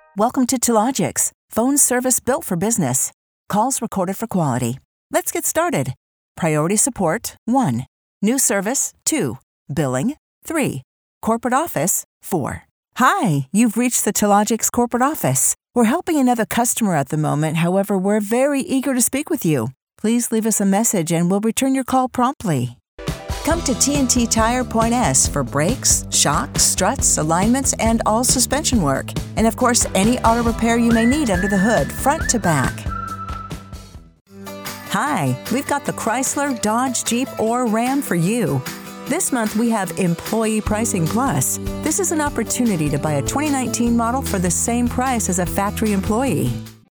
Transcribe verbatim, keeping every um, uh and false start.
Welcome to Telogix, phone service built for business. Calls recorded for quality. Let's get started. Priority support, one. New service, two. Billing, three. Corporate office, four. Hi, you've reached the Telogix corporate office. We're helping another customer at the moment, however, we're very eager to speak with you. Please leave us a message and we'll return your call promptly. Come to T N T Tire Point S for brakes, shocks, struts, alignments, and all suspension work. And of course, any auto repair you may need under the hood, front to back. Hi, we've got the Chrysler, Dodge, Jeep, or Ram for you. This month we have Employee Pricing Plus. This is an opportunity to buy a twenty nineteen model for the same price as a factory employee.